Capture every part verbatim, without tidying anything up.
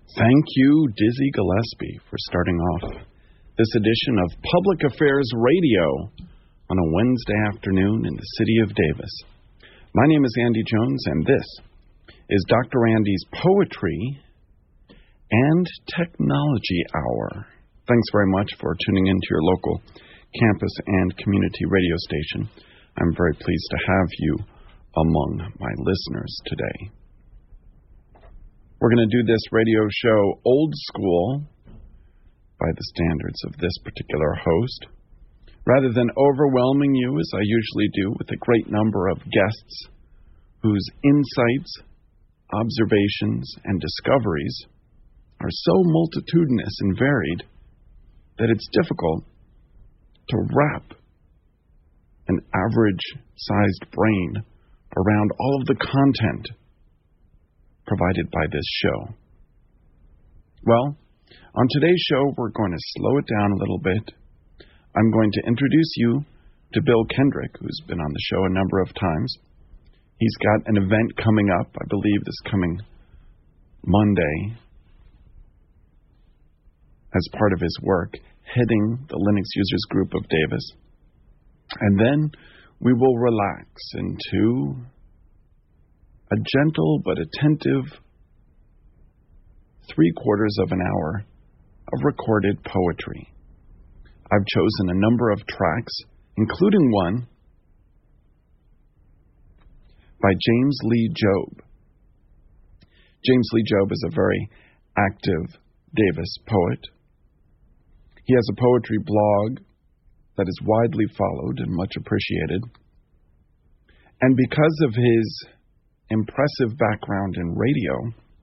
Thank you, Dizzy Gillespie, for starting off this edition of Public Affairs Radio on a Wednesday afternoon in the city of Davis. My name is Andy Jones, and this is Doctor Andy's Poetry and Technology Hour. Thanks very much for tuning into your local campus and community radio station. I'm very pleased to have you among my listeners today. We're going to do this radio show old school by the standards of this particular host, rather than overwhelming you as I usually do with a great number of guests whose insights, observations, and discoveries are so multitudinous and varied that it's difficult to wrap an average-sized brain around all of the content provided by this show. Well, on today's show, we're going to slow it down a little bit. I'm going to introduce you to Bill Kendrick, who's been on the show a number of times. He's got an event coming up, I believe this coming Monday, as part of his work, heading the Linux Users Group of Davis. And then we will relax into a gentle but attentive three quarters of an hour of recorded poetry. I've chosen a number of tracks, including one by James Lee Job. James Lee Job is a very active Davis poet. He has a poetry blog that is widely followed and much appreciated. And because of his impressive background in radio,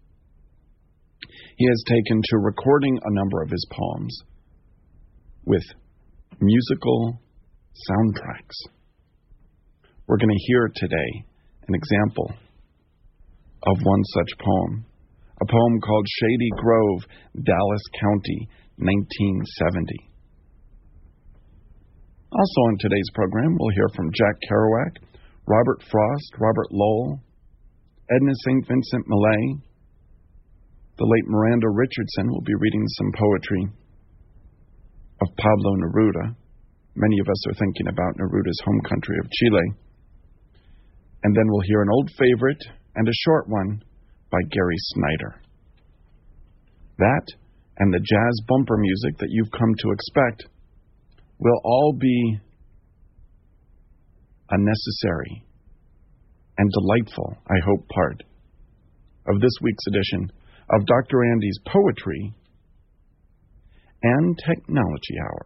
he has taken to recording a number of his poems with musical soundtracks. We're going to hear today an example of one such poem, a poem called Shady Grove, Dallas County, nineteen seventy. Also on today's program, we'll hear from Jack Kerouac, Robert Frost, Robert Lowell, Edna Saint Vincent Millay. The late Miranda Richardson will be reading some poetry of Pablo Neruda. Many of us are thinking about Neruda's home country of Chile. And then we'll hear an old favorite and a short one by Gary Snyder. That and the jazz bumper music that you've come to expect will all be a necessary and delightful, I hope, part of this week's edition of Doctor Andy's Poetry and Technology Hour.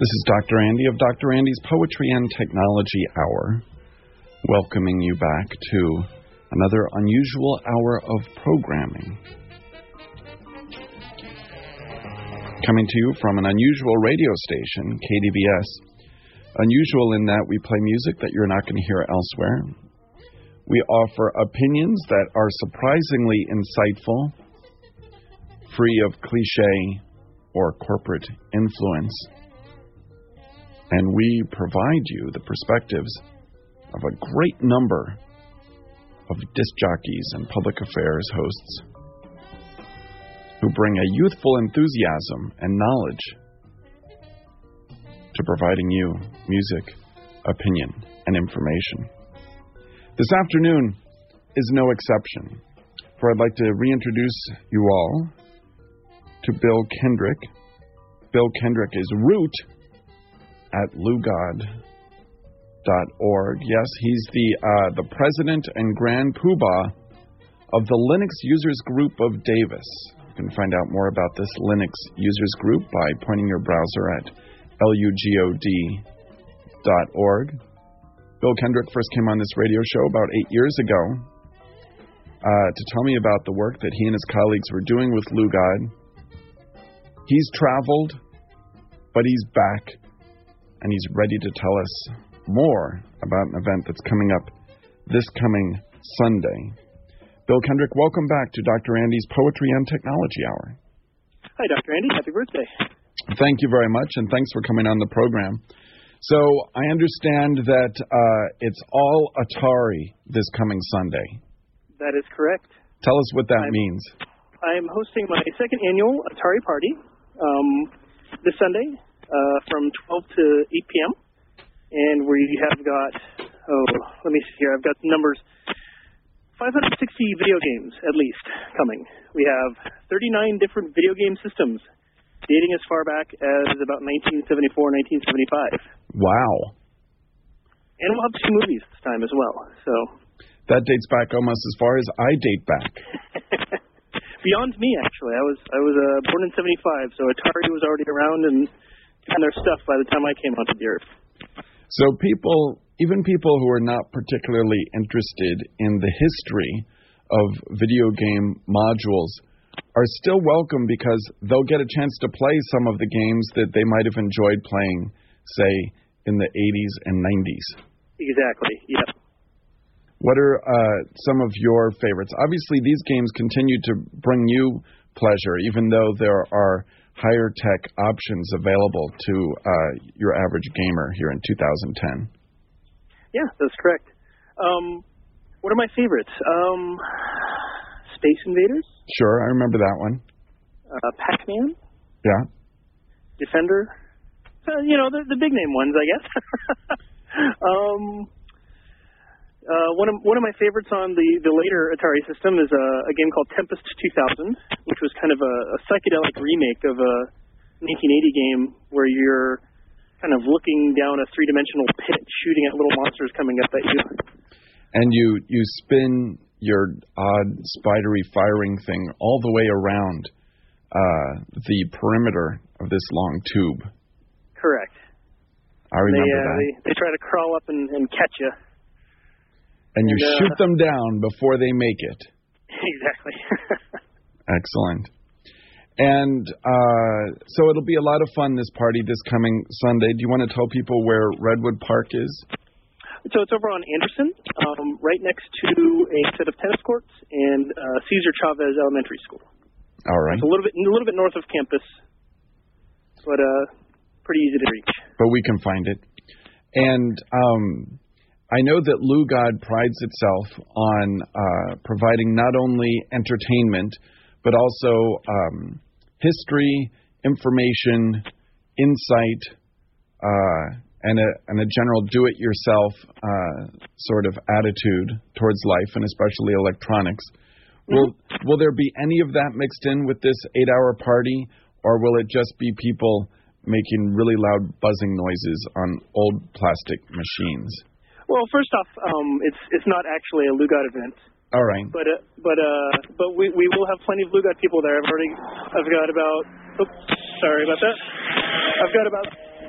This is Doctor Andy of Doctor Andy's Poetry and Technology Hour, welcoming you back to another unusual hour of programming. Coming to you from an unusual radio station, K D B S. Unusual in that we play music that you're not going to hear elsewhere. We offer opinions that are surprisingly insightful, free of cliché or corporate influence. And we provide you the perspectives of a great number of disc jockeys and public affairs hosts who bring a youthful enthusiasm and knowledge to providing you music, opinion, and information. This afternoon is no exception, for I'd like to reintroduce you all to Bill Kendrick. Bill Kendrick is root at lugod dot org. Yes, he's the uh, the president and grand poobah of the Linux Users Group of Davis. You can find out more about this Linux Users Group by pointing your browser at lugod dot org. Bill Kendrick first came on this radio show about eight years ago uh, to tell me about the work that he and his colleagues were doing with Lugod. He's traveled, but he's back, and he's ready to tell us more about an event that's coming up this coming Sunday. Bill Kendrick, welcome back to Doctor Andy's Poetry and Technology Hour. Hi, Doctor Andy. Happy birthday. Thank you very much, and thanks for coming on the program. So I understand that uh, it's all Atari this coming Sunday. That is correct. Tell us what that I'm, means. I'm hosting my second annual Atari party um, this Sunday uh, from twelve to eight p.m. And we have got, oh, let me see here, I've got numbers, five hundred sixty video games at least coming. We have thirty-nine different video game systems, dating as far back as about nineteen seventy-four, nineteen seventy-five. Wow. And we'll have two movies this time as well. So that dates back almost as far as I date back. Beyond me, actually. I was I was uh, born in seventy-five, so Atari was already around and doing their stuff by the time I came onto the earth. So people, even people who are not particularly interested in the history of video game modules are still welcome because they'll get a chance to play some of the games that they might have enjoyed playing, say, in the eighties and nineties. Exactly, yep. What are uh, some of your favorites? Obviously, these games continue to bring you pleasure, even though there are higher tech options available to uh, your average gamer here in two thousand ten. Yeah, that's correct. Um, what are my favorites? Um, Space Invaders? Sure, I remember that one. Uh, Pac-Man? Yeah. Defender? Uh, you know, the, the big name ones, I guess. um, uh, one of one of my favorites on the, the later Atari system is a, a game called Tempest two thousand, which was kind of a, a psychedelic remake of a nineteen eighty game where you're kind of looking down a three-dimensional pit, shooting at little monsters coming up at you. And you, you spin your odd spidery firing thing all the way around uh, the perimeter of this long tube. Correct. I remember they, uh, that. They, they try to crawl up and, and catch you. And you and, uh, shoot them down before they make it. Exactly. Excellent. And uh, so it'll be a lot of fun, this party, this coming Sunday. Do you want to tell people where Redwood Park is? So it's over on Anderson, um, right next to a set of tennis courts and uh, Cesar Chavez Elementary School. All right. It's a little bit, a little bit north of campus, but uh, pretty easy to reach. But we can find it. And um, I know that Lugod prides itself on uh, providing not only entertainment, but also um, history, information, insight, uh, and a, and a general do-it-yourself uh, sort of attitude towards life, and especially electronics. Mm-hmm. Will will there be any of that mixed in with this eight-hour party, or will it just be people making really loud buzzing noises on old plastic machines? Well, first off, um, it's it's not actually a Lugod event. All right. But uh, but uh, but we we will have plenty of Lugod people there. I've already I've got about oops sorry about that. I've got about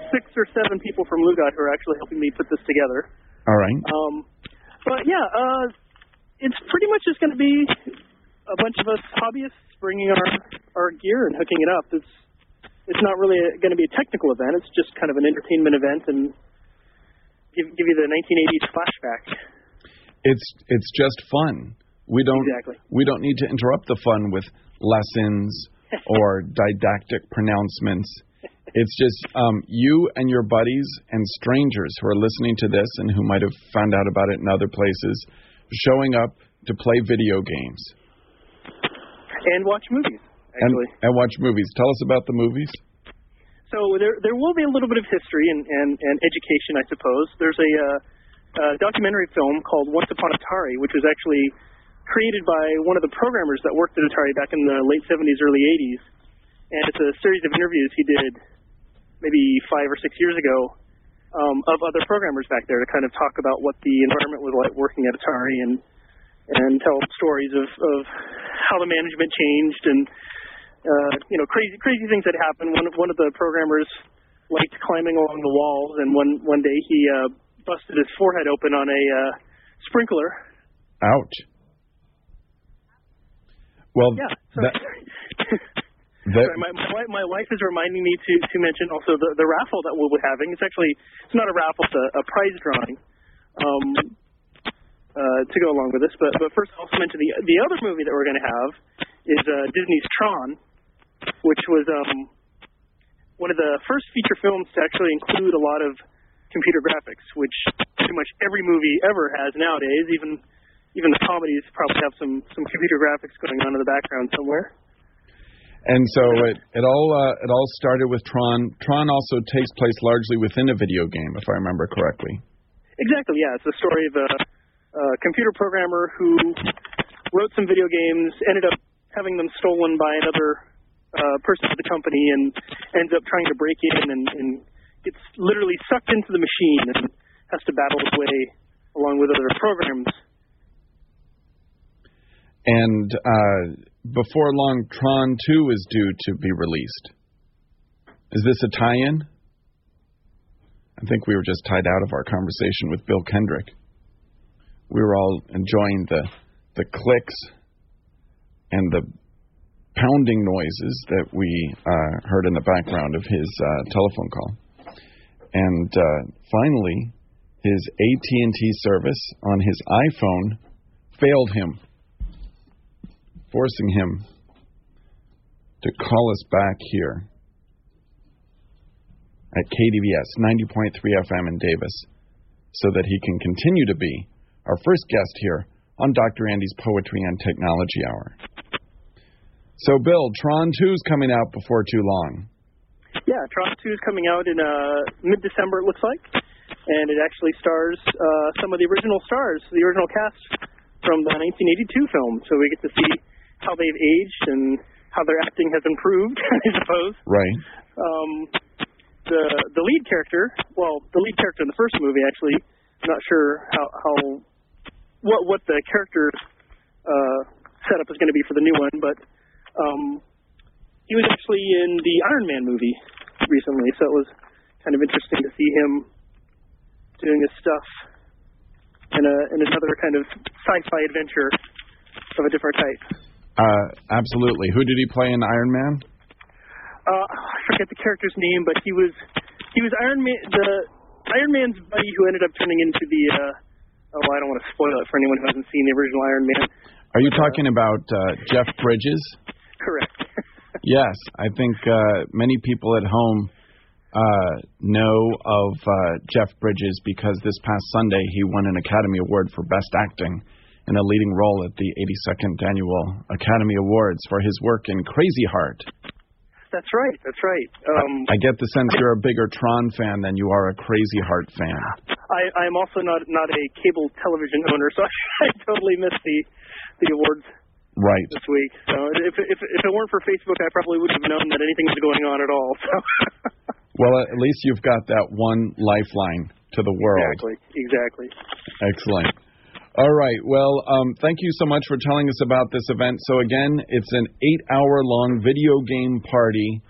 six or seven people from Lugot who are actually helping me put this together. All right. Um, but yeah, uh, it's pretty much just going to be a bunch of us hobbyists bringing our, our gear and hooking it up. It's it's not really going to be a technical event. It's just kind of an entertainment event and give give you the nineteen eighties flashback. It's it's just fun. We don't exactly. we don't need to interrupt the fun with lessons or didactic pronouncements. It's just um, you and your buddies and strangers who are listening to this and who might have found out about it in other places, showing up to play video games. And watch movies, actually. And, and watch movies. Tell us about the movies. So there there will be a little bit of history and, and, and education, I suppose. There's a, uh, a documentary film called Once Upon Atari, which was actually created by one of the programmers that worked at Atari back in the late seventies, early eighties. And it's a series of interviews he did maybe five or six years ago um, of other programmers back there to kind of talk about what the environment was like working at Atari and and tell stories of, of how the management changed and, uh, you know, crazy crazy things that happened. One, one of the programmers liked climbing along the walls, and one, one day he uh, busted his forehead open on a uh, sprinkler. Ouch. Well, yeah. So that, that, sorry, my, my, my wife is reminding me to, to mention also the, the raffle that we'll be having. It's actually, it's not a raffle, it's a, a prize drawing. Um, Uh, to go along with this, but but first I'll also mention the the other movie that we're going to have is uh, Disney's Tron, which was um, one of the first feature films to actually include a lot of computer graphics, which pretty much every movie ever has nowadays. Even even the comedies probably have some, some computer graphics going on in the background somewhere. And so it it all uh, it all started with Tron. Tron also takes place largely within a video game, if I remember correctly. Exactly. Yeah, it's the story of a Uh, computer programmer who wrote some video games, ended up having them stolen by another uh, person at the company, and ends up trying to break in and, and gets literally sucked into the machine and has to battle his way along with other programs. And uh, before long, Tron two is due to be released. Is this a tie-in? I think we were just tied out of our conversation with Bill Kendrick. We were all enjoying the the clicks and the pounding noises that we uh, heard in the background of his uh, telephone call. And uh, finally, his A T and T service on his iPhone failed him, forcing him to call us back here at K D V S ninety point three F M in Davis so that he can continue to be our first guest here on Doctor Andy's Poetry and Technology Hour. So, Bill, Tron two is coming out before too long. Yeah, Tron two is coming out in uh, mid-December, it looks like. And it actually stars uh, some of the original stars, the original cast from the nineteen eighty-two film. So we get to see how they've aged and how their acting has improved, I suppose. Right. Um, the the lead character, well, the lead character in the first movie, actually, I'm not sure how... how what what the character uh, setup is going to be for the new one, but um, he was actually in the Iron Man movie recently, so it was kind of interesting to see him doing his stuff in, a, in another kind of sci-fi adventure of a different type. Uh, absolutely. Who did he play in Iron Man? Uh, I forget the character's name, but he was he was Iron Man, the Iron Man's buddy who ended up turning into the. Uh, Oh, I don't want to spoil it for anyone who hasn't seen the original Iron Man. Are you talking about uh, Jeff Bridges? Correct. Yes, I think uh, many people at home uh, know of uh, Jeff Bridges because this past Sunday he won an Academy Award for Best Acting in a leading role at the eighty-second Annual Academy Awards for his work in Crazy Heart. That's right, that's right. Um, I, I get the sense you're a bigger Tron fan than you are a Crazy Heart fan. I, I'm also not not a cable television owner, so I totally missed the the awards right this week. So if if if it weren't for Facebook, I probably wouldn't have known that anything was going on at all. So. Well, at least you've got that one lifeline to the world. Exactly, exactly. Excellent. All right. Well, um, thank you so much for telling us about this event. So, again, it's an eight-hour-long video game party,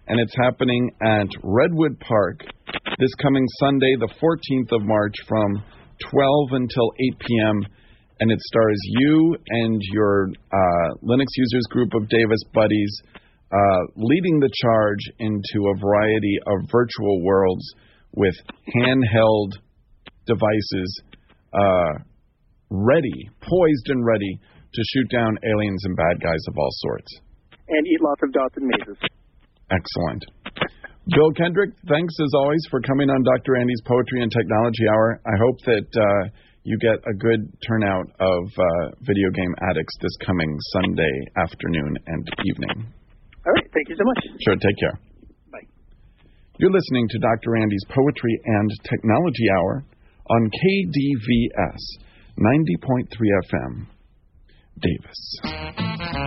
and it's happening at Redwood Park this coming Sunday, the fourteenth of March, from twelve until eight p.m., and it stars you and your uh, Linux users group of Davis buddies uh, leading the charge into a variety of virtual worlds with handheld devices uh, ready, poised and ready to shoot down aliens and bad guys of all sorts. And eat lots of dots and mazes. Excellent. Bill Kendrick, thanks as always for coming on Doctor Andy's Poetry and Technology Hour. I hope that uh, you get a good turnout of uh, video game addicts this coming Sunday afternoon and evening. All right. Thank you so much. Sure. Take care. Bye. You're listening to Doctor Andy's Poetry and Technology Hour on K D V S ninety point three F M, Davis.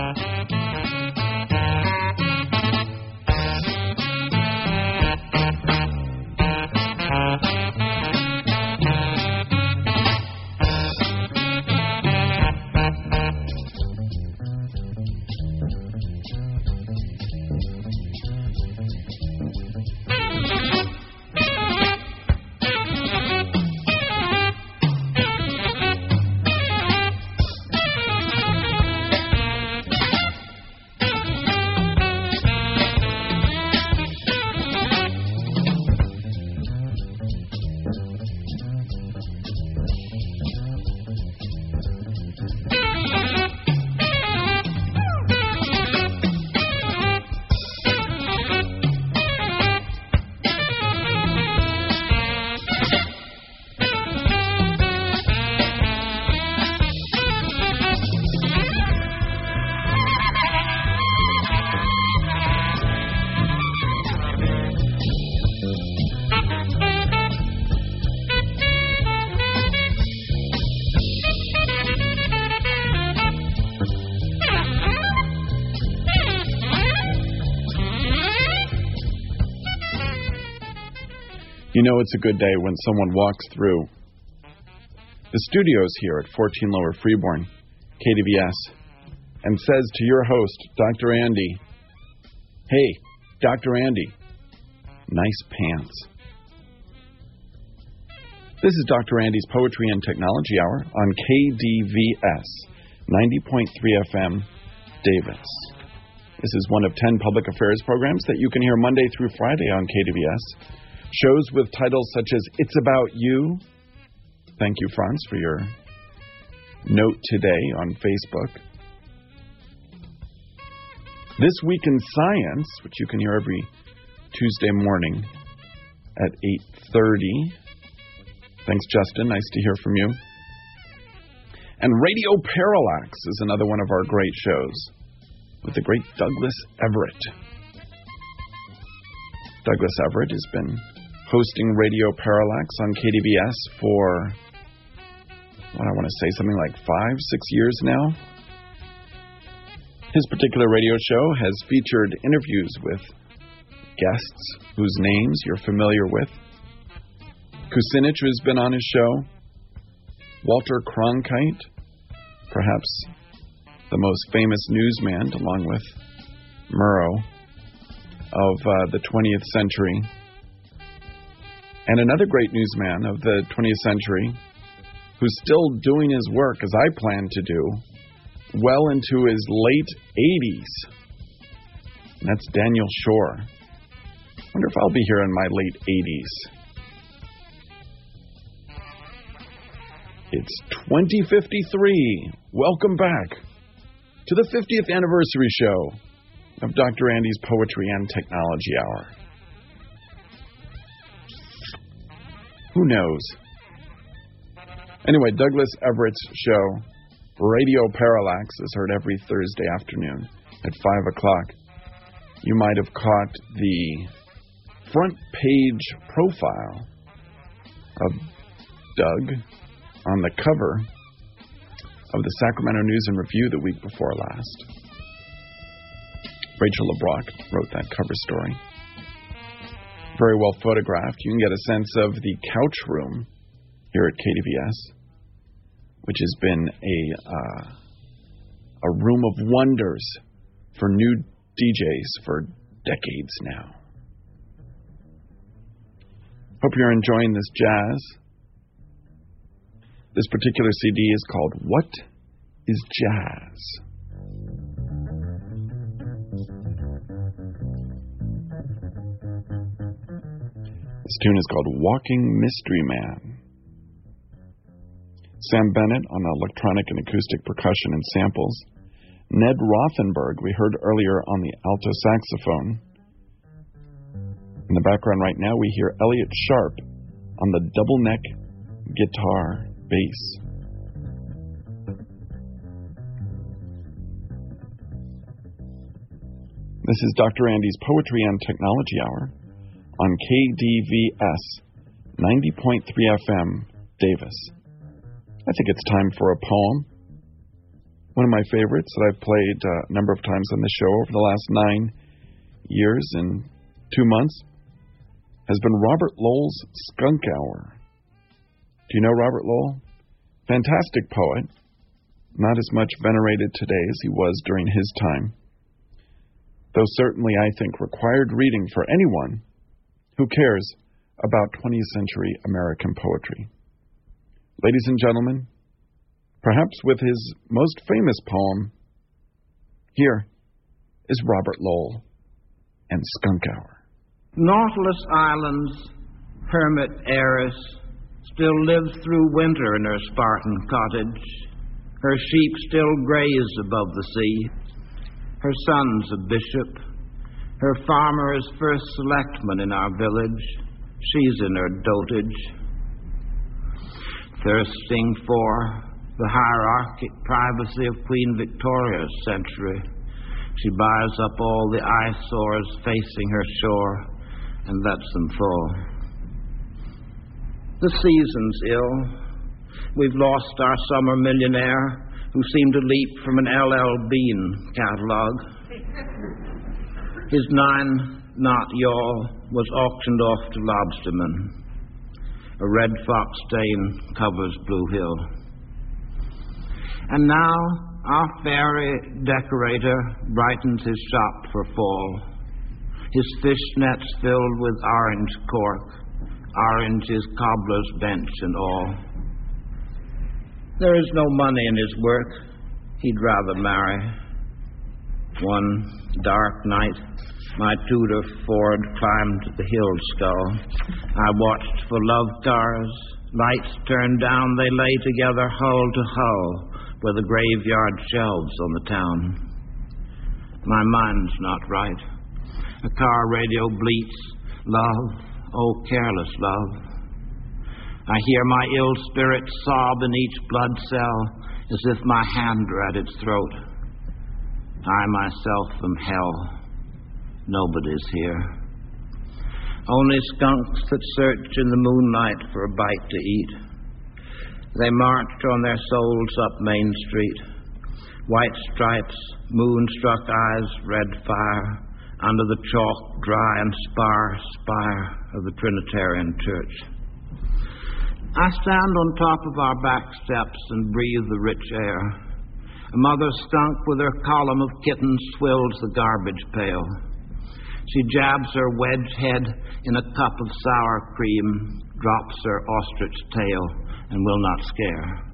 You know it's a good day when someone walks through the studios here at fourteen Lower Freeborn, K D V S, and says to your host, Doctor Andy, "Hey, Doctor Andy, nice pants." This is Doctor Andy's Poetry and Technology Hour on K D V S ninety point three F M, Davis. This is one of ten public affairs programs that you can hear Monday through Friday on K D V S. Shows with titles such as It's About You. Thank you, Franz, for your note today on Facebook. This Week in Science, which you can hear every Tuesday morning at eight thirty. Thanks, Justin. Nice to hear from you. And Radio Parallax is another one of our great shows with the great Douglas Everett. Douglas Everett has been hosting Radio Parallax on K D V S for, what I want to say, something like five, six years now. His particular radio show has featured interviews with guests whose names you're familiar with. Kucinich has been on his show. Walter Cronkite, perhaps the most famous newsman, along with Murrow, of uh, the twentieth century. And another great newsman of the twentieth century who's still doing his work, as I plan to do, well into his late eighties. And that's Daniel Shore. I wonder if I'll be here in my late eighties. It's twenty fifty-three. Welcome back to the fiftieth anniversary show of Doctor Andy's Poetry and Technology Hour. Who knows? Anyway, Douglas Everett's show, Radio Parallax, is heard every Thursday afternoon at five o'clock. You might have caught the front page profile of Doug on the cover of the Sacramento News and Review the week before last. Rachel LeBrock wrote that cover story. Very well photographed. You can get a sense of the couch room here at K D V S, which has been a uh, a room of wonders for new D Js for decades now. Hope you're enjoying this jazz. This particular C D is called What is Jazz? This tune is called Walking Mystery Man. Sam Bennett on electronic and acoustic percussion and samples. Ned Rothenberg, we heard earlier on the alto saxophone. In the background right now, we hear Elliott Sharp on the double neck guitar bass. This is Doctor Andy's Poetry and Technology Hour on K D V S ninety point three F M, Davis. I think it's time for a poem. One of my favorites that I've played uh, a number of times on the show over the last nine years and two months has been Robert Lowell's Skunk Hour. Do you know Robert Lowell? Fantastic poet. Not as much venerated today as he was during his time. Though certainly, I think, required reading for anyone who cares about twentieth century American poetry. Ladies and gentlemen, perhaps with his most famous poem, here is Robert Lowell and Skunk Hour. Nautilus Island's hermit heiress still lives through winter in her Spartan cottage. Her sheep still graze above the sea. Her son's a bishop. Her farmer is first selectman in our village. She's in her dotage. Thirsting for the hierarchic privacy of Queen Victoria's century, she buys up all the eyesores facing her shore and lets them fall. The season's ill. We've lost our summer millionaire who seemed to leap from an L L Bean catalog. His nine-knot yawl was auctioned off to lobstermen. A red fox stain covers Blue Hill. And now our fairy decorator brightens his shop for fall. His fish nets filled with orange cork, orange his cobbler's bench and all. There is no money in his work. He'd rather marry. One dark night, my Tudor Ford climbed the hill skull. I watched for love cars. Lights turned down, they lay together hull to hull where the graveyard shelves on the town. My mind's not right. A car radio bleats, love, oh careless love. I hear my ill spirit sob in each blood cell as if my hand were at its throat. I myself am hell. Nobody's here. Only skunks that search in the moonlight for a bite to eat. They marched on their souls up Main Street. White stripes, moonstruck eyes, red fire, under the chalk, dry and spar spire of the Trinitarian Church. I stand on top of our back steps and breathe the rich air. A mother skunk with her column of kittens swills the garbage pail. She jabs her wedge head in a cup of sour cream, drops her ostrich tail, and will not scare.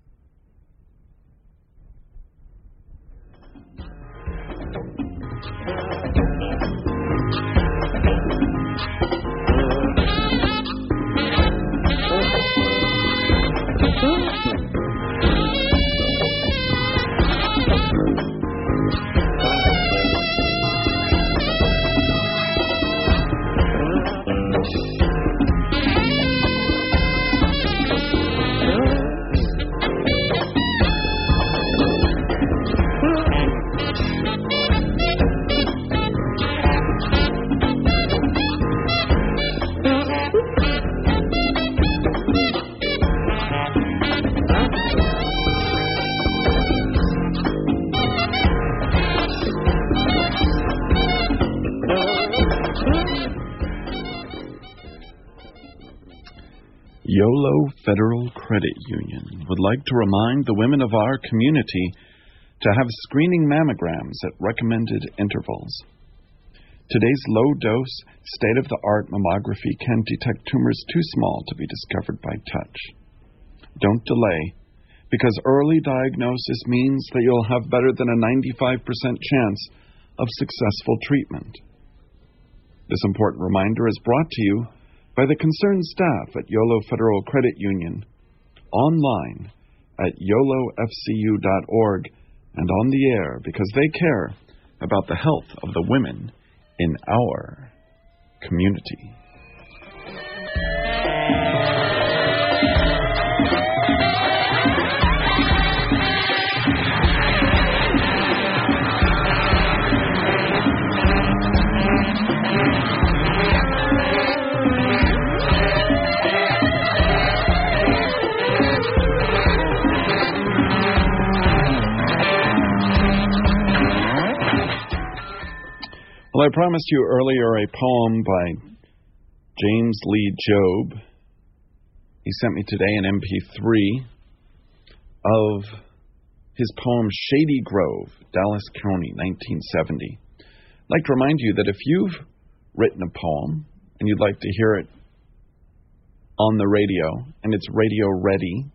YOLO Federal Credit Union would like to remind the women of our community to have screening mammograms at recommended intervals. Today's low-dose, state-of-the-art mammography can detect tumors too small to be discovered by touch. Don't delay, because early diagnosis means that you'll have better than a ninety-five percent chance of successful treatment. This important reminder is brought to you by the concerned staff at YOLO Federal Credit Union, online at yolo f c u dot org, and on the air because they care about the health of the women in our community. Well, I promised you earlier a poem by James Lee Job. He sent me today an M P three of his poem Shady Grove, Dallas County, nineteen seventy. I'd like to remind you that if you've written a poem and you'd like to hear it on the radio, and it's radio ready,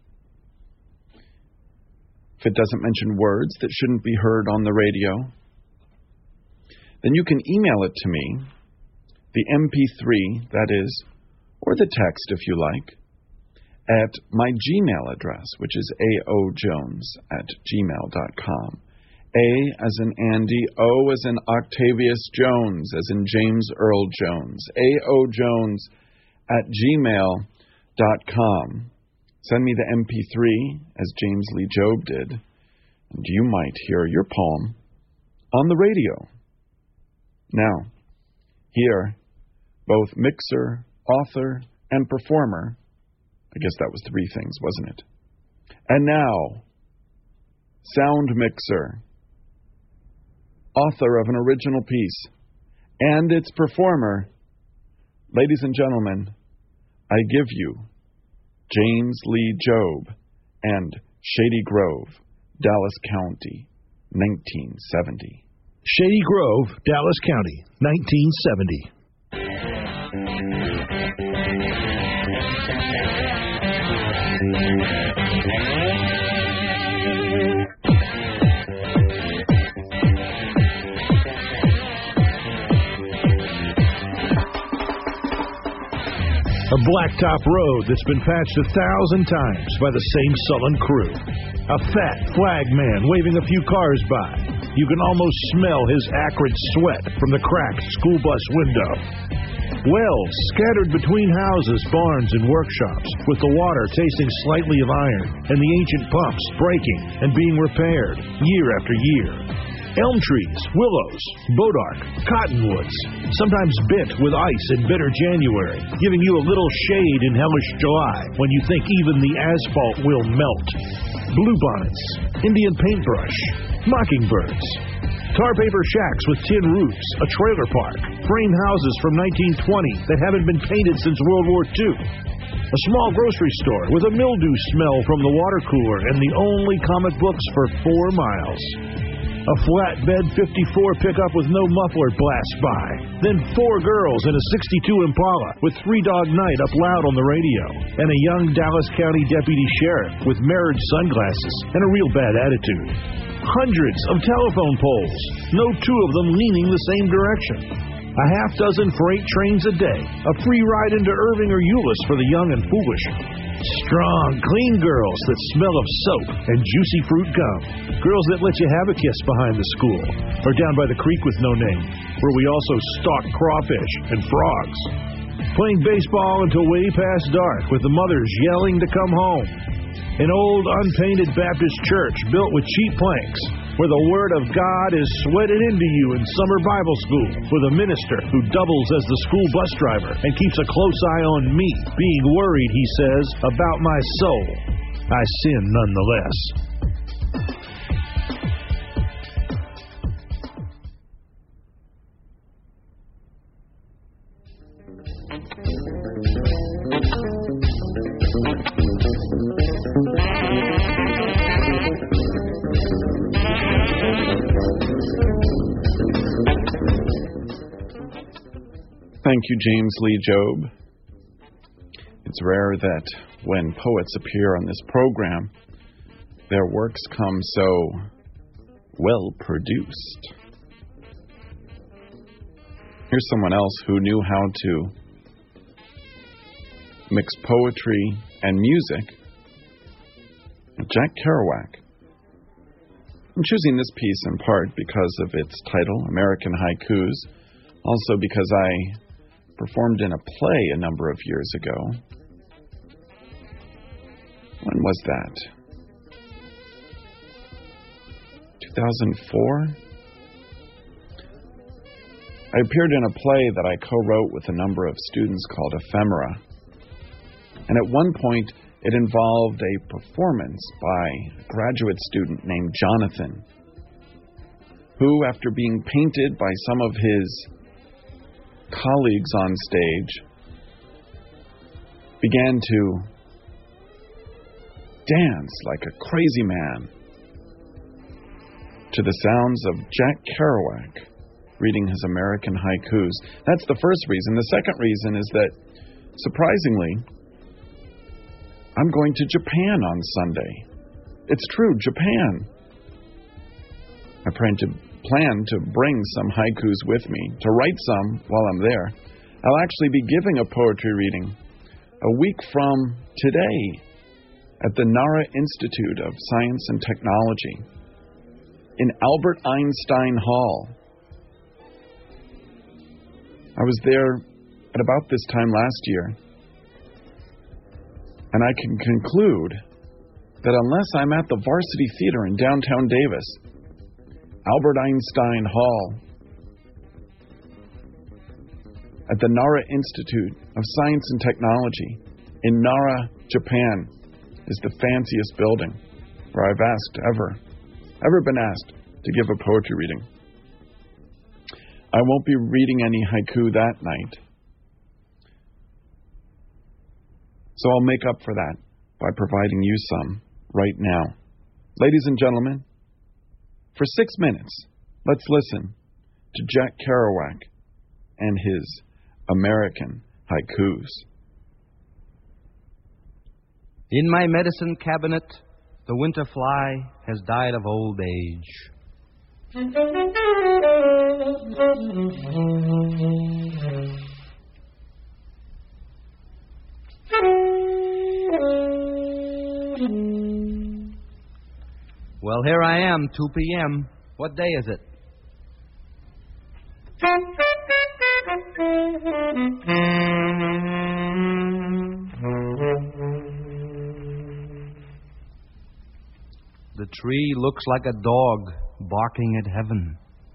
if it doesn't mention words that shouldn't be heard on the radio, then you can email it to me, the M P three, that is, or the text if you like, at my Gmail address, which is aojones at gmail dot com. A as in Andy, O as in Octavius Jones, as in James Earl Jones. aojones at gmail dot com. Send me the M P three, as James Lee Job did, and you might hear your poem on the radio. Now, here, both mixer, author, and performer, I guess that was three things, wasn't it? And now, sound mixer, author of an original piece, and its performer, ladies and gentlemen, I give you James Lee Job and Shady Grove, Dallas County, nineteen seventy. Shady Grove, Dallas County, nineteen seventy. A blacktop road that's been patched a thousand times by the same sullen crew. A fat flag man waving a few cars by. You can almost smell his acrid sweat from the cracked school bus window. Wells scattered between houses, barns, and workshops, with the water tasting slightly of iron, and the ancient pumps breaking and being repaired year after year. Elm trees, willows, bodark, cottonwoods, sometimes bent with ice in bitter January, giving you a little shade in hellish July when you think even the asphalt will melt. Bluebonnets, Indian paintbrush, mockingbirds, tar paper shacks with tin roofs, a trailer park, frame houses from nineteen twenty that haven't been painted since World War Two, a small grocery store with a mildew smell from the water cooler and the only comic books for four miles. A flatbed fifty-four pickup with no muffler blasts by. Then four girls in a sixty-two Impala with Three Dog Night up loud on the radio. And a young Dallas County deputy sheriff with mirrored sunglasses and a real bad attitude. Hundreds of telephone poles, no two of them leaning the same direction. A half dozen freight trains a day, a free ride into Irving or Euless for the young and foolish. Strong, clean girls that smell of soap and juicy fruit gum. Girls that let you have a kiss behind the school, or down by the creek with no name, where we also stalk crawfish and frogs. Playing baseball until way past dark with the mothers yelling to come home. An old unpainted Baptist church built with cheap planks, where the Word of God is sweated into you in summer Bible school, with a minister who doubles as the school bus driver and keeps a close eye on me, being worried, he says, about my soul. I sin nonetheless. Thank you, James Lee Job. It's rare that when poets appear on this program, their works come so well produced. Here's someone else who knew how to mix poetry and music. Jack Kerouac. I'm choosing this piece in part because of its title, American Haikus, also because I performed in a play a number of years ago. When was that? two thousand four? I appeared in a play that I co-wrote with a number of students called Ephemera. And at one point, it involved a performance by a graduate student named Jonathan, who, after being painted by some of his colleagues on stage, began to dance like a crazy man to the sounds of Jack Kerouac reading his American Haikus. That's the first reason. The second reason is that, surprisingly, I'm going to Japan on Sunday. It's true, Japan. I plan to, plan to bring some haikus with me, to write some while I'm there. I'll actually be giving a poetry reading a week from today at the Nara Institute of Science and Technology in Albert Einstein Hall. I was there at about this time last year, and I can conclude that unless I'm at the Varsity Theater in downtown Davis, Albert Einstein Hall, at the Nara Institute of Science and Technology in Nara, Japan, is the fanciest building where I've asked ever, ever been asked to give a poetry reading. I won't be reading any haiku that night, so I'll make up for that by providing you some right now. Ladies and gentlemen, for six minutes, let's listen to Jack Kerouac and his American Haikus. In my medicine cabinet, the winter fly has died of old age. Well, here I am, two p.m. What day is it? The tree looks like a dog barking at heaven.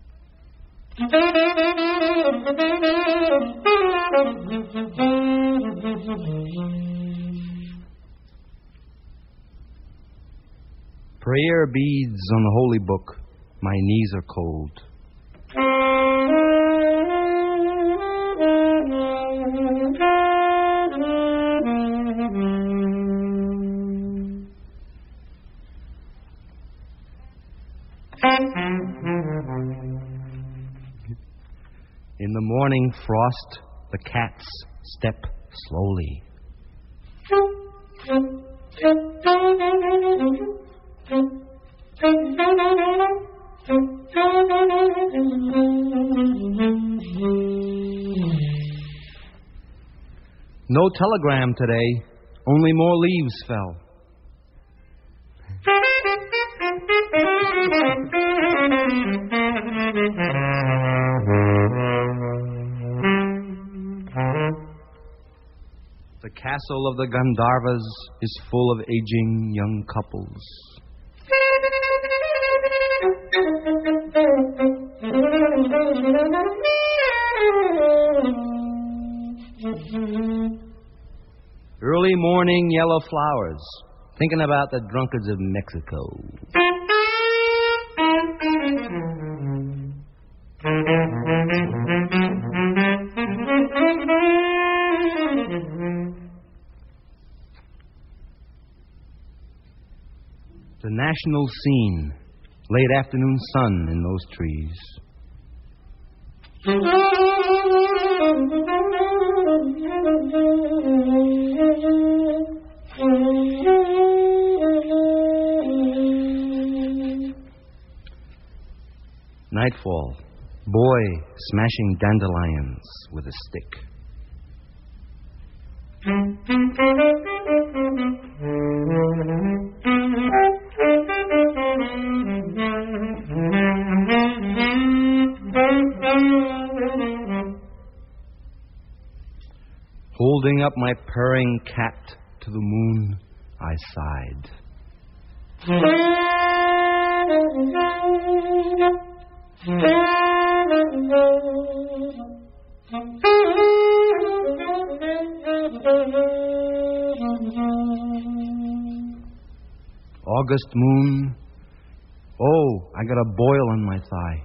Prayer beads on the holy book. My knees are cold. In the morning frost, the cats step slowly. No telegram today, only more leaves fell. The castle of the Gandharvas is full of aging young couples. Early morning yellow flowers, thinking about the drunkards of Mexico. The national scene, late afternoon sun in those trees. Nightfall. Boy smashing dandelions with a stick. Holding up my purring cat to the moon, I sighed. August moon. Oh, I got a boil on my thigh.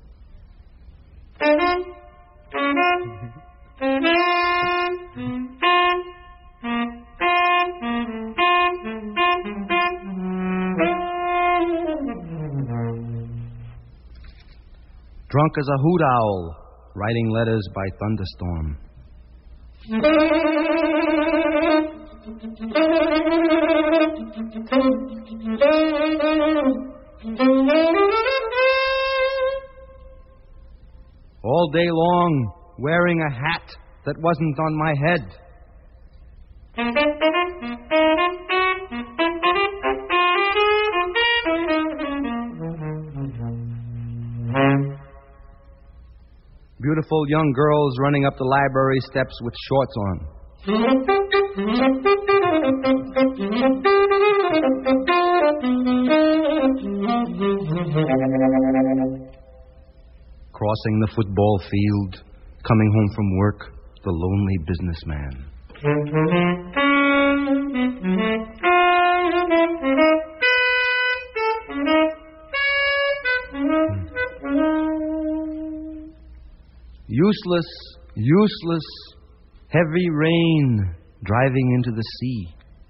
Drunk as a hoot owl, writing letters by thunderstorm. All day long, wearing a hat that wasn't on my head. Beautiful young girls running up the library steps with shorts on. Crossing the football field, coming home from work, the lonely businessman. Useless, useless, heavy rain driving into the sea.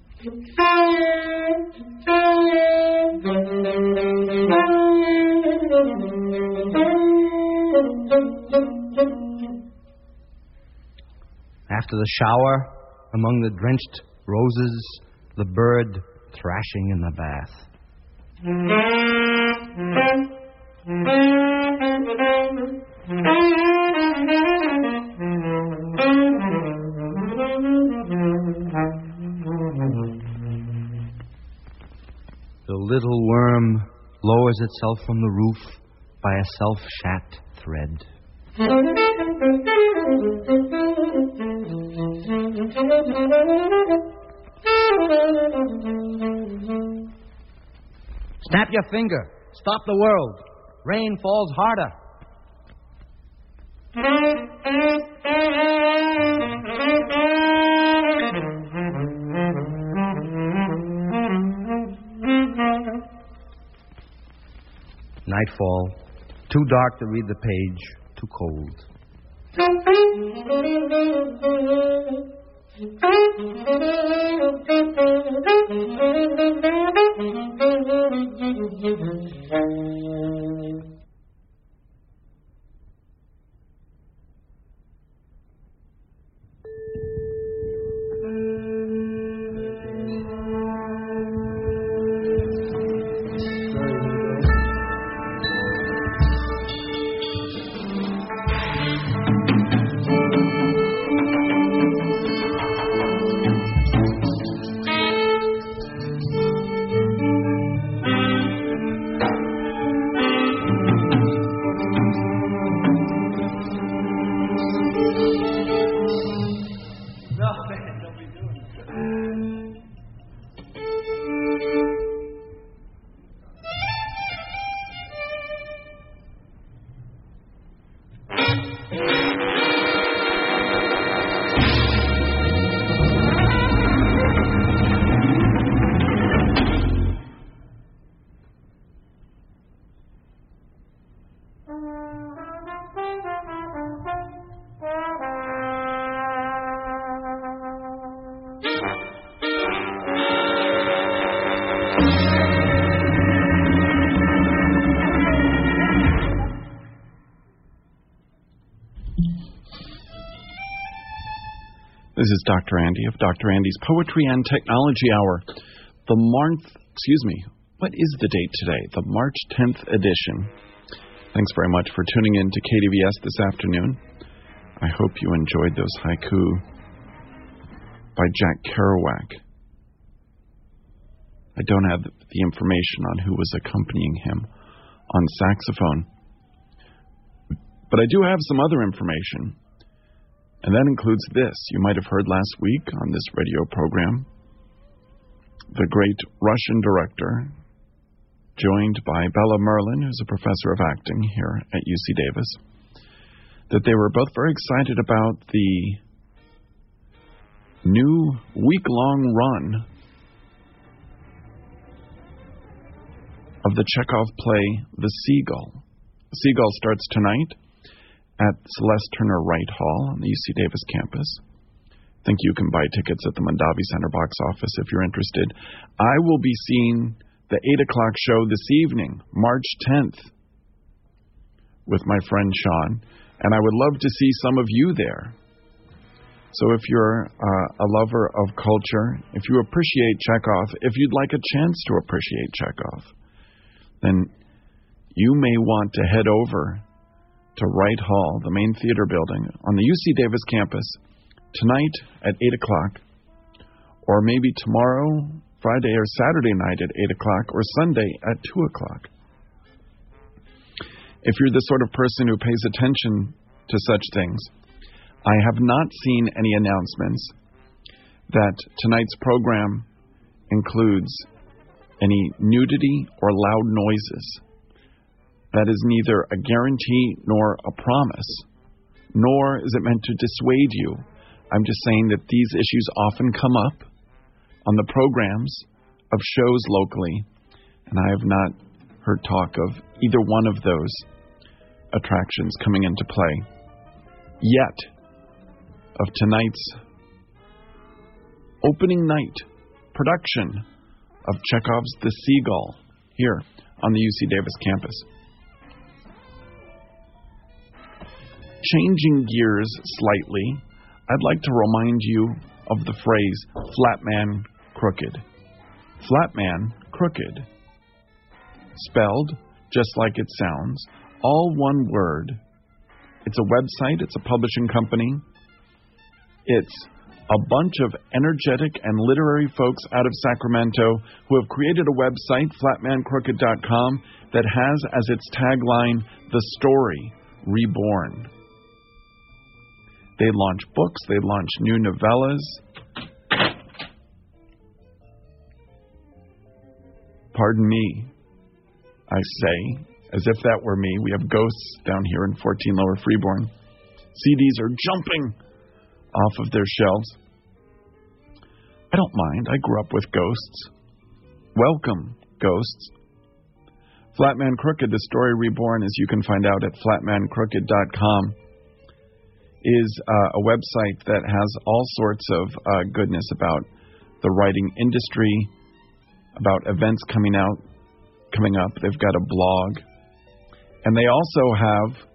After the shower, among the drenched roses, the bird thrashing in the bath. The little worm lowers itself from the roof by a self-shat thread. Snap your finger. Stop the world. Rain falls harder. Nightfall. Too dark to read the page. Too cold. This is Doctor Andy of Doctor Andy's Poetry and Technology Hour. The March, excuse me, what is the date today? The March tenth edition. Thanks very much for tuning in to K D V S this afternoon. I hope you enjoyed those haiku by Jack Kerouac. I don't have the information on who was accompanying him on saxophone, but I do have some other information, and that includes this. You might have heard last week on this radio program, the great Russian director, joined by Bella Merlin, who's a professor of acting here at U C Davis, that they were both very excited about the new week-long run of the Chekhov play, The Seagull. The Seagull starts tonight at Celeste Turner Wright Hall on the U C Davis campus. I think you can buy tickets at the Mondavi Center box office if you're interested. I will be seeing the eight o'clock show this evening, March tenth, with my friend Sean, and I would love to see some of you there. So if you're uh, a lover of culture, if you appreciate Chekhov, if you'd like a chance to appreciate Chekhov, then you may want to head over to Wright Hall, the main theater building, on the U C Davis campus, tonight at eight o'clock, or maybe tomorrow, Friday or Saturday night at eight o'clock, or Sunday at two o'clock. If you're the sort of person who pays attention to such things, I have not seen any announcements that tonight's program includes any nudity or loud noises. That is neither a guarantee nor a promise, nor is it meant to dissuade you. I'm just saying that these issues often come up on the programs of shows locally, and I have not heard talk of either one of those attractions coming into play yet of tonight's opening night production of Chekhov's The Seagull here on the U C Davis campus. Changing gears slightly, I'd like to remind you of the phrase flat man crooked. Flat man crooked. Spelled just like it sounds, all one word. It's a website, it's a publishing company. It's a bunch of energetic and literary folks out of Sacramento who have created a website, flat man crooked dot com, that has as its tagline, The Story Reborn. They launch books, they launch new novellas. Pardon me, I say, as if that were me. We have ghosts down here in fourteen Lower Freeborn. C Ds are jumping off of their shelves. I don't mind. I grew up with ghosts. Welcome, ghosts. Flatman Crooked, The Story Reborn, as you can find out at flat man crooked dot com, is uh, a website that has all sorts of uh, goodness about the writing industry, about events coming out, coming up. They've got a blog. And they also have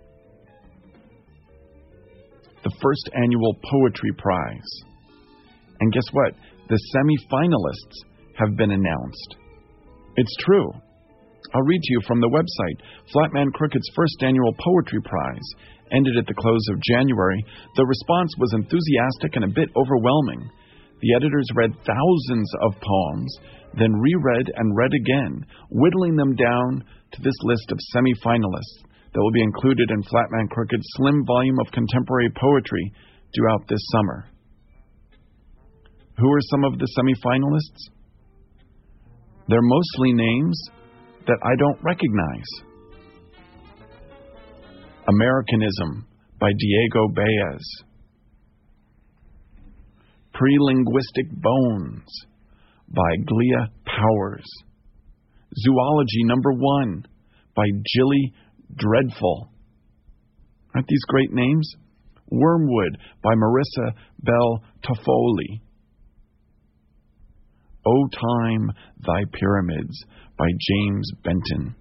the first annual Poetry Prize. And guess what? The semi-finalists have been announced. It's true. I'll read to you from the website. Flatman Crooked's first annual Poetry Prize ended at the close of January. The response was enthusiastic and a bit overwhelming. The editors read thousands of poems, then reread and read again, whittling them down to this list of semi-finalists that will be included in Flatman Crooked's slim volume of contemporary poetry due out this summer. Who are some of the semi-finalists? They're mostly names that I don't recognize. Americanism by Diego Baez. Pre-Linguistic Bones by Glia Powers. Zoology Number One by Jilly Dreadful. Aren't these great names? Wormwood by Marissa Bell Toffoli. O Time, Thy Pyramids by James Benton.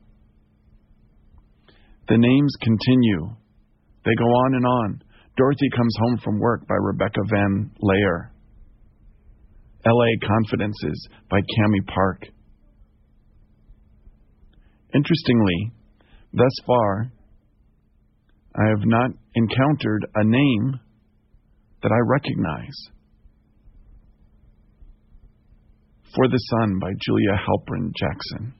The names continue. They go on and on. Dorothy Comes Home from Work by Rebecca Van Laer. L A Confidences by Cami Park. Interestingly, thus far, I have not encountered a name that I recognize. For the Sun by Julia Halpern Jackson.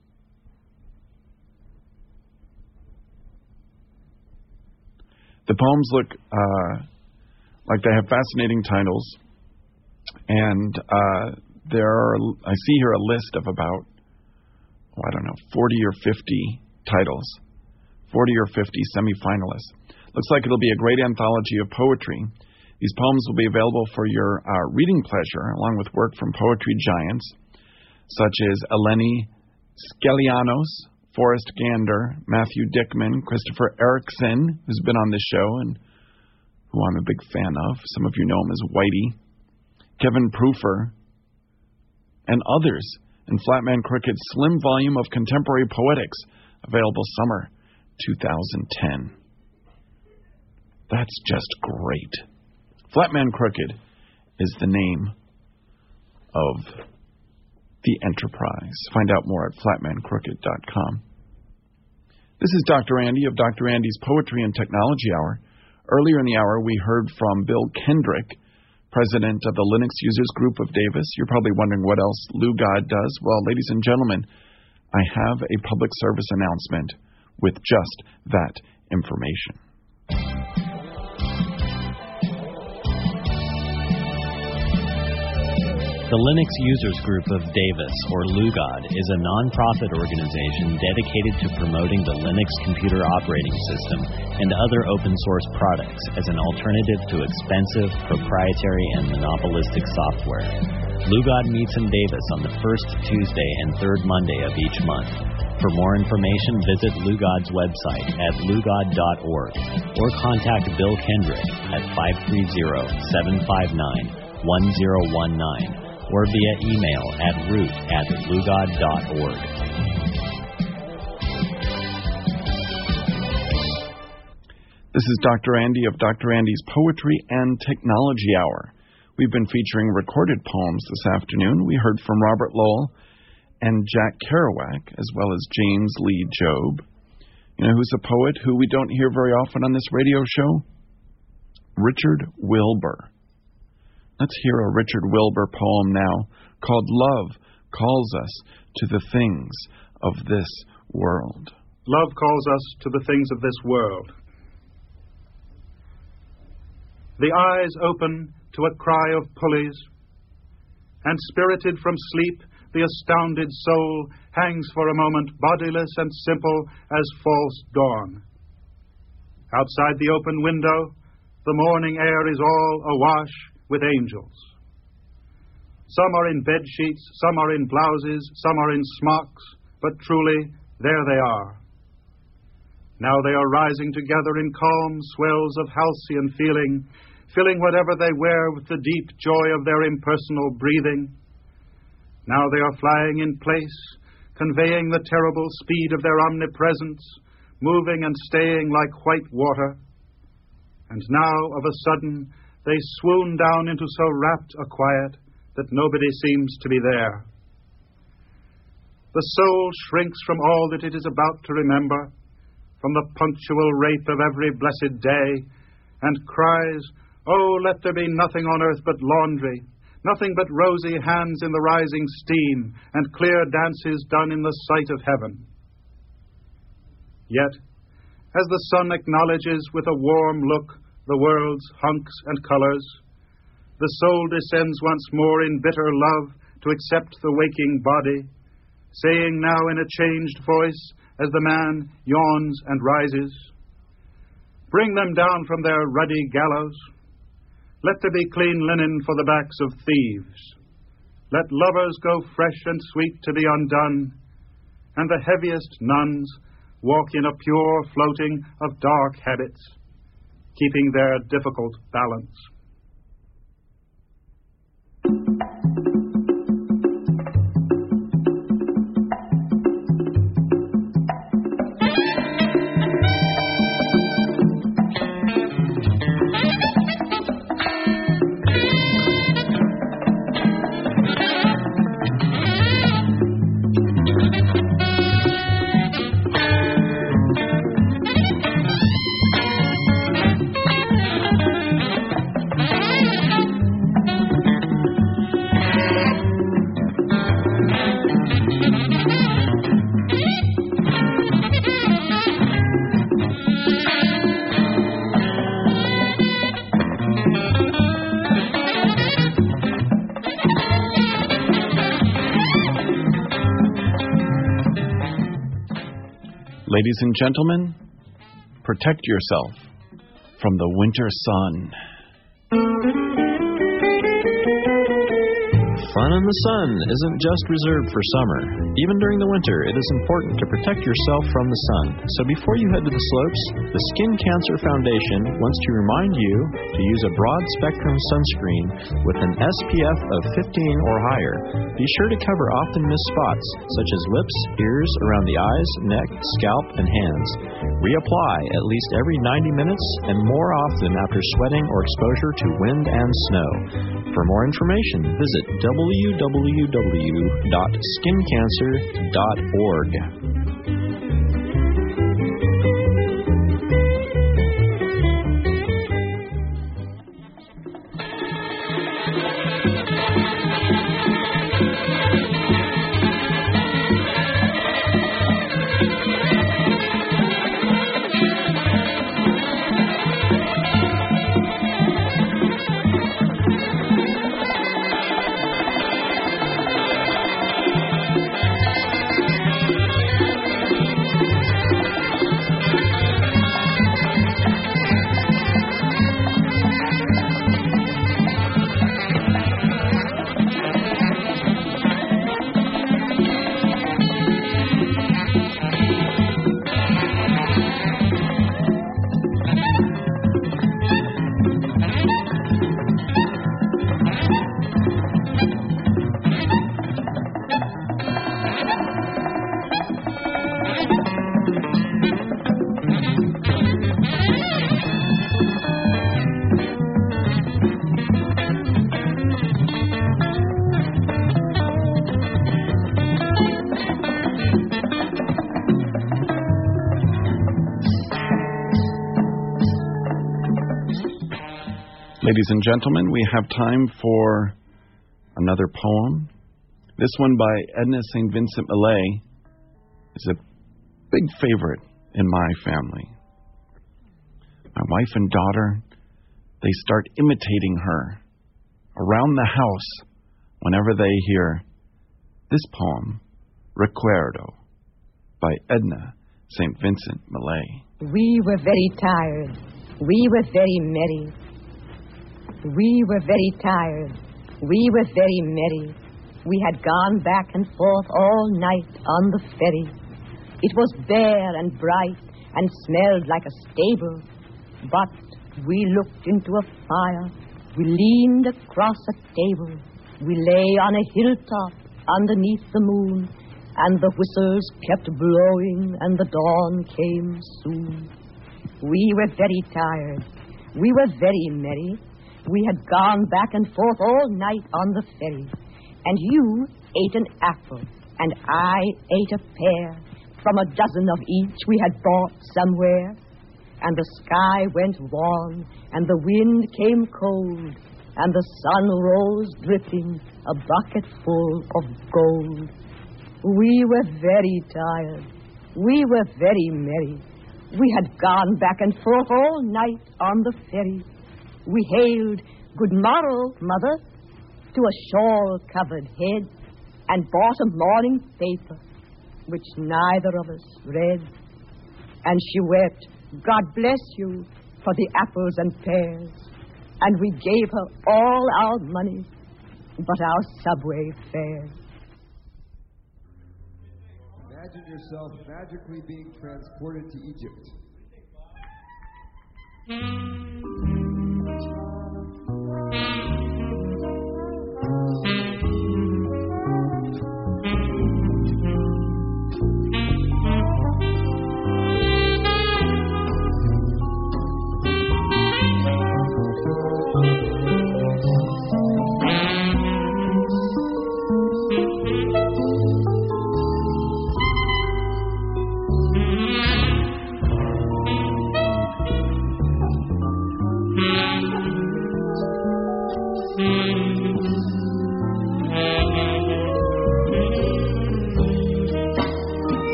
The poems look uh, like they have fascinating titles, and uh, there are, I see here a list of about, oh, I don't know, forty or fifty titles, forty or fifty semifinalists. Looks like it'll be a great anthology of poetry. These poems will be available for your uh, reading pleasure, along with work from poetry giants such as Eleni Skelianos, Forrest Gander, Matthew Dickman, Christopher Erickson, who's been on this show and who I'm a big fan of. Some of you know him as Whitey. Kevin Proofer, and others in Flatman Crooked's slim volume of contemporary poetics, available summer two thousand ten. That's just great. Flatman Crooked is the name of the enterprise. Find out more at flatman crooked dot com. This is Doctor Andy of Doctor Andy's Poetry and Technology Hour. Earlier in the hour, we heard from Bill Kendrick, president of the Linux Users Group of Davis. You're probably wondering what else Lou God does. Well, ladies and gentlemen, I have a public service announcement with just that information. The Linux Users Group of Davis, or LUGOD, is a non-profit organization dedicated to promoting the Linux computer operating system and other open-source products as an alternative to expensive, proprietary, and monopolistic software. LUGOD meets in Davis on the first Tuesday and third Monday of each month. For more information, visit LUGOD's website at lugod dot org or contact Bill Kendrick at five three zero, seven five nine, one zero one nine. or via email at root at lugod dot org. This is Doctor Andy of Doctor Andy's Poetry and Technology Hour. We've been featuring recorded poems this afternoon. We heard from Robert Lowell and Jack Kerouac, as well as James Lee Job. You know who's a poet who we don't hear very often on this radio show? Richard Wilbur. Let's hear a Richard Wilbur poem now called Love Calls Us to the Things of This World. Love calls us to the things of this world. The eyes open to a cry of pulleys, and spirited from sleep, the astounded soul hangs for a moment bodiless and simple as false dawn. Outside the open window, the morning air is all awash with angels. Some are in bed sheets, some are in blouses, some are in smocks, but truly, there they are. Now they are rising together in calm swells of halcyon feeling, filling whatever they wear with the deep joy of their impersonal breathing. Now they are flying in place, conveying the terrible speed of their omnipresence, moving and staying like white water. And now, of a sudden, they swoon down into so rapt a quiet that nobody seems to be there. The soul shrinks from all that it is about to remember, from the punctual rape of every blessed day, and cries, "Oh, let there be nothing on earth but laundry, nothing but rosy hands in the rising steam, and clear dances done in the sight of heaven." Yet, as the sun acknowledges with a warm look the world's hunks and colors, the soul descends once more in bitter love to accept the waking body, saying now in a changed voice as the man yawns and rises, "Bring them down from their ruddy gallows. Let there be clean linen for the backs of thieves. Let lovers go fresh and sweet to be undone, and the heaviest nuns walk in a pure floating of dark habits, keeping their difficult balance." Ladies and gentlemen, protect yourself from the winter sun. Fun in the sun isn't just reserved for summer. Even during the winter, it is important to protect yourself from the sun. So before you head to the slopes, the Skin Cancer Foundation wants to remind you to use a broad-spectrum sunscreen with an S P F of fifteen or higher. Be sure to cover often missed spots, such as lips, ears, around the eyes, neck, scalp, and hands. Reapply at least every ninety minutes and more often after sweating or exposure to wind and snow. For more information, visit w w w dot skin cancer dot org. Ladies and gentlemen, we have time for another poem. This one by Edna Saint Vincent Millay is a big favorite in my family. My wife and daughter, they start imitating her around the house whenever they hear this poem, Recuerdo, by Edna Saint Vincent Millay. We were very tired. We were very merry. We were very tired. We were very merry. We had gone back and forth all night on the ferry. It was bare and bright and smelled like a stable. But we looked into a fire. We leaned across a table. We lay on a hilltop underneath the moon, and the whistles kept blowing, and the dawn came soon. We were very tired. We were very merry. We had gone back and forth all night on the ferry. And you ate an apple, and I ate a pear from a dozen of each we had bought somewhere. And the sky went warm, and the wind came cold, and the sun rose dripping, a bucket full of gold. We were very tired. We were very merry. We had gone back and forth all night on the ferry. We hailed, "Good morrow, Mother," to a shawl-covered head, and bought a morning paper, which neither of us read. And she wept, "God bless you," for the apples and pears. And we gave her all our money, but our subway fare. Imagine yourself magically being transported to Egypt.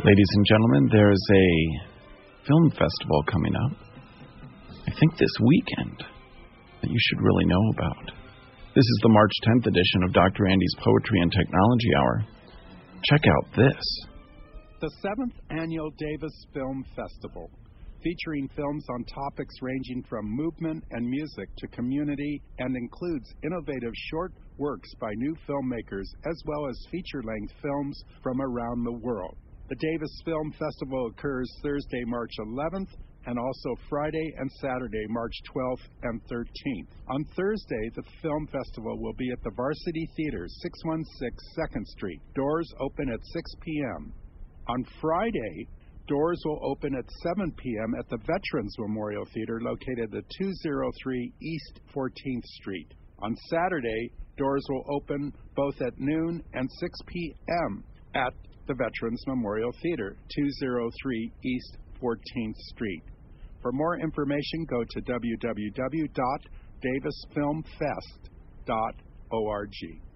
Ladies and gentlemen, there's a film festival coming up, I think this weekend, that you should really know about. This is the March tenth edition of Doctor Andy's Poetry and Technology Hour. Check out this. The seventh Annual Davis Film Festival, featuring films on topics ranging from movement and music to community, and includes innovative short works by new filmmakers as well as feature-length films from around the world. The Davis Film Festival occurs Thursday, March eleventh, and also Friday and Saturday, March twelfth and thirteenth. On Thursday, the film festival will be at the Varsity Theater, six one six second Street. Doors open at six p.m. On Friday, doors will open at seven p.m. at the Veterans Memorial Theater located at two oh three East fourteenth Street. On Saturday, doors will open both at noon and six p.m. at the Veterans Memorial Theater, two oh three East fourteenth Street. For more information, go to w w w dot davis film fest dot org.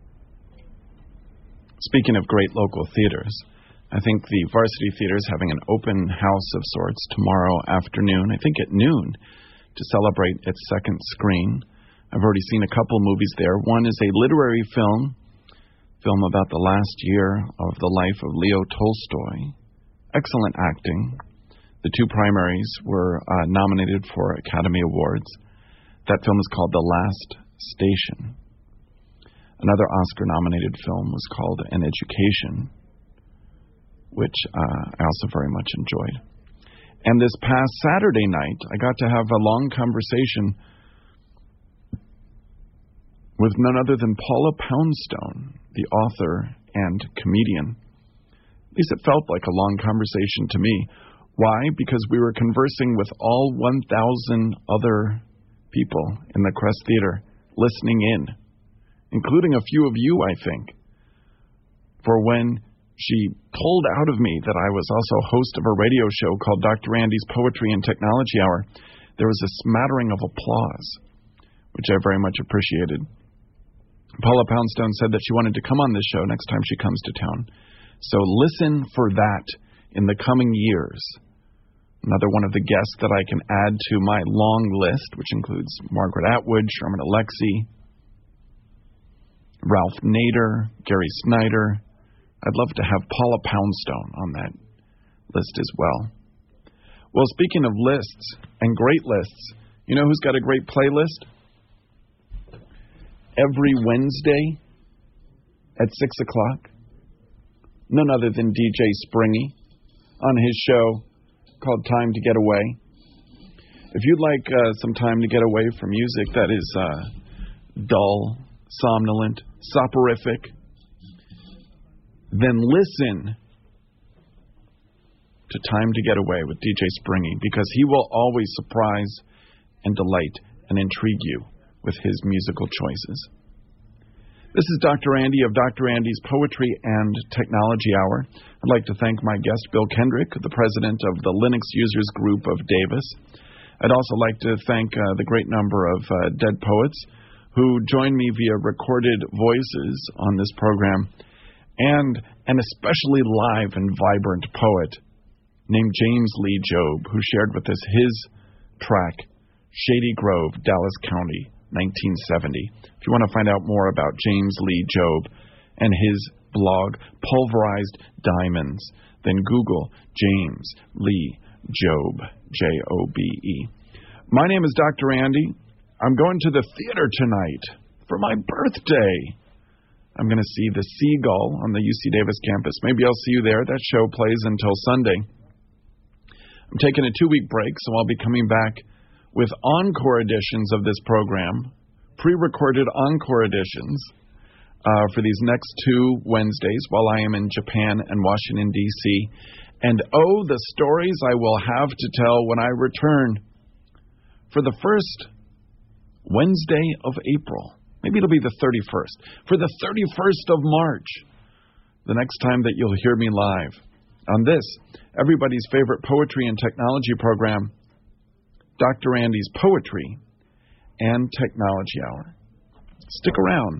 Speaking of great local theaters, I think the Varsity Theater is having an open house of sorts tomorrow afternoon, I think at noon, to celebrate its second screen. I've already seen a couple movies there. One is a literary film, film about the last year of the life of Leo Tolstoy. Excellent acting. The two primaries were uh, nominated for Academy Awards. That film is called The Last Station. Another Oscar-nominated film was called An Education, which uh, I also very much enjoyed. And this past Saturday night, I got to have a long conversation with none other than Paula Poundstone, the author and comedian. At least it felt like a long conversation to me. Why? Because we were conversing with all one thousand other people in the Crest Theater, listening in, including a few of you, I think. For when she pulled out of me that I was also host of a radio show called Doctor Andy's Poetry and Technology Hour, there was a smattering of applause, which I very much appreciated. Paula Poundstone said that she wanted to come on this show next time she comes to town. So listen for that in the coming years. Another one of the guests that I can add to my long list, which includes Margaret Atwood, Sherman Alexie, Ralph Nader, Gary Snyder. I'd love to have Paula Poundstone on that list as well. Well, speaking of lists and great lists, you know who's got a great playlist? Every Wednesday at six o'clock, none other than D J Springy on his show called Time to Get Away. If you'd like uh, some time to get away from music that is uh, dull, somnolent, soporific, then listen to Time to Get Away with D J Springy, because he will always surprise and delight and intrigue you with his musical choices. This is Doctor Andy of Doctor Andy's Poetry and Technology Hour. I'd like to thank my guest, Bill Kendrick, the president of the Linux Users Group of Davis. I'd also like to thank uh, the great number of uh, dead poets who join me via recorded voices on this program, and an especially live and vibrant poet named James Lee Job, who shared with us his track, Shady Grove, Dallas County, nineteen seventy. If you want to find out more about James Lee Job and his blog, Pulverized Diamonds, then Google James Lee Job, J O B E. My name is Doctor Andy. I'm going to the theater tonight for my birthday. I'm going to see The Seagull on the U C Davis campus. Maybe I'll see you there. That show plays until Sunday. I'm taking a two-week break, so I'll be coming back with encore editions of this program, pre-recorded encore editions uh, for these next two Wednesdays while I am in Japan and Washington, D C And oh, the stories I will have to tell when I return for the first Wednesday of April. Maybe it'll be the thirty-first. For the thirty-first of March, the next time that you'll hear me live on this, everybody's favorite poetry and technology program, Doctor Andy's Poetry and Technology Hour. Stick around.